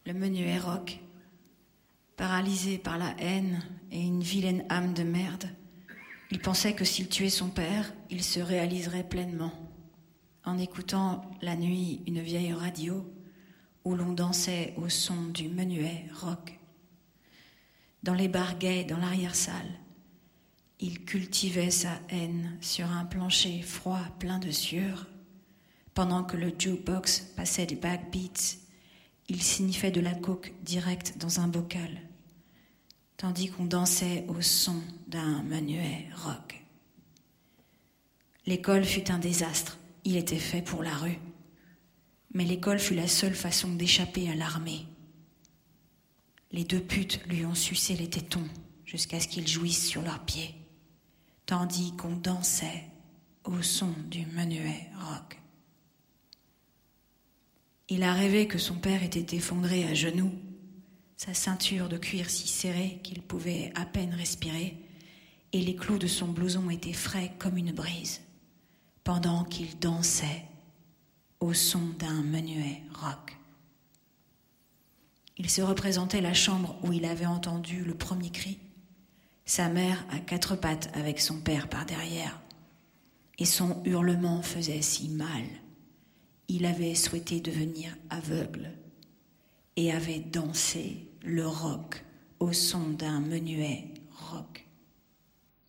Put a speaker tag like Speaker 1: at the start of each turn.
Speaker 1: le menuet rock, paralysé par la haine et une vilaine âme de merde, il pensait que s'il tuait son père, il se réaliserait pleinement, en écoutant la nuit une vieille radio où l'on dansait au son du menuet rock. Dans les bars gays, dans l'arrière-salle, il cultivait sa haine sur un plancher froid plein de sueur. Pendant que le jukebox passait des backbeats, il sniffait de la coke direct dans un bocal, tandis qu'on dansait au son d'un menuet rock. L'école fut un désastre, il était fait pour la rue. Mais l'école fut la seule façon d'échapper à l'armée. Les deux putes lui ont sucé les tétons jusqu'à ce qu'ils jouissent sur leurs pieds, tandis qu'on dansait au son du menuet rock. Il a rêvé que son père était effondré à genoux, sa ceinture de cuir si serrée qu'il pouvait à peine respirer, et les clous de son blouson étaient frais comme une brise, pendant qu'il dansait au son d'un menuet rock. Il se représentait la chambre où il avait entendu le premier cri, sa mère à quatre pattes avec son père par derrière, et son hurlement faisait si mal. Il avait souhaité devenir aveugle et avait dansé le rock au son d'un menuet rock.